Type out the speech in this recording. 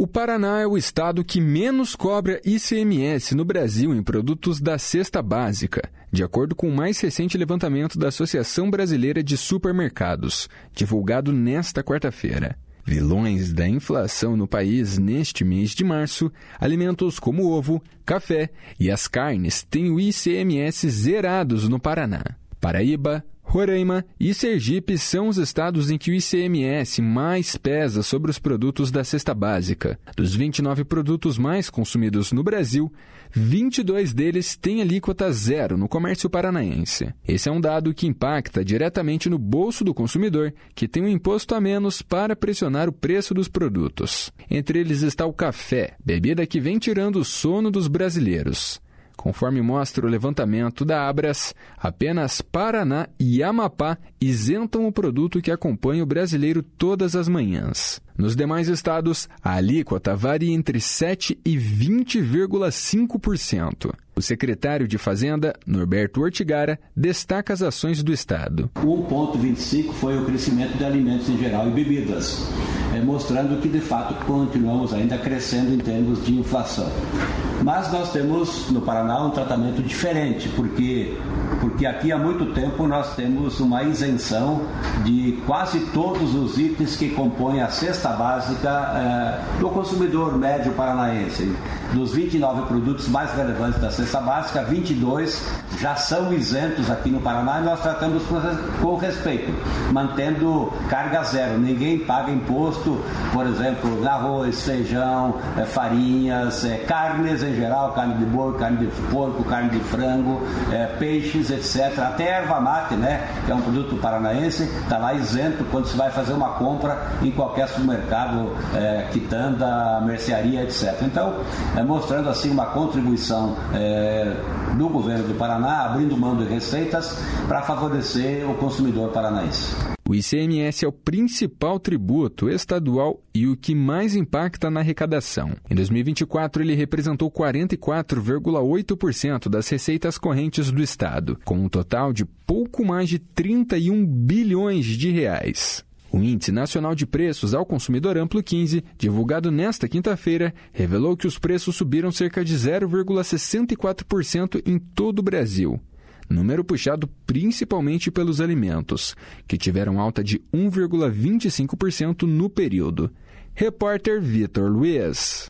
O Paraná é o estado que menos cobra ICMS no Brasil em produtos da cesta básica, de acordo com o mais recente levantamento da Associação Brasileira de Supermercados, divulgado nesta quarta-feira. Vilões da inflação no país neste mês de março, alimentos como ovo, café e as carnes têm o ICMS zerados no Paraná. Paraíba, Roraima e Sergipe são os estados em que o ICMS mais pesa sobre os produtos da cesta básica. Dos 29 produtos mais consumidos no Brasil, 22 deles têm alíquota zero no comércio paranaense. Esse é um dado que impacta diretamente no bolso do consumidor, que tem um imposto a menos para pressionar o preço dos produtos. Entre eles está o café, bebida que vem tirando o sono dos brasileiros. Conforme mostra o levantamento da Abras, apenas Paraná e Amapá isentam o produto que acompanha o brasileiro todas as manhãs. Nos demais estados, a alíquota varia entre 7% e 20,5%. O secretário de Fazenda, Norberto Ortigara, destaca as ações do estado. 1,25% foi o crescimento de alimentos em geral e bebidas, mostrando que, de fato, continuamos ainda crescendo em termos de inflação. Mas nós temos, no Paraná, um tratamento diferente, porque aqui há muito tempo nós temos uma isenção de quase todos os itens que compõem a cesta básica do consumidor médio paranaense. Dos 29 produtos mais relevantes da cesta básica, 22 já são isentos aqui no Paraná e nós tratamos com respeito, mantendo carga zero. Ninguém paga imposto, por exemplo, arroz, feijão, farinhas, carnes em geral, carne de boi, carne de porco, carne de frango, peixes, etc. Até erva mate, que é um produto paranaense, está lá isento quando se vai fazer uma compra em qualquer supermercado, quitanda, mercearia, etc. Então, mostrando assim uma contribuição do governo do Paraná, abrindo mão de receitas para favorecer o consumidor paranaense. O ICMS é o principal tributo estadual e o que mais impacta na arrecadação. Em 2024, ele representou 44,8% das receitas correntes do estado, com um total de pouco mais de 31 bilhões de reais. O Índice Nacional de Preços ao Consumidor Amplo 15, divulgado nesta quinta-feira, revelou que os preços subiram cerca de 0,64% em todo o Brasil. Número puxado principalmente pelos alimentos, que tiveram alta de 1,25% no período. Repórter Vitor Luiz.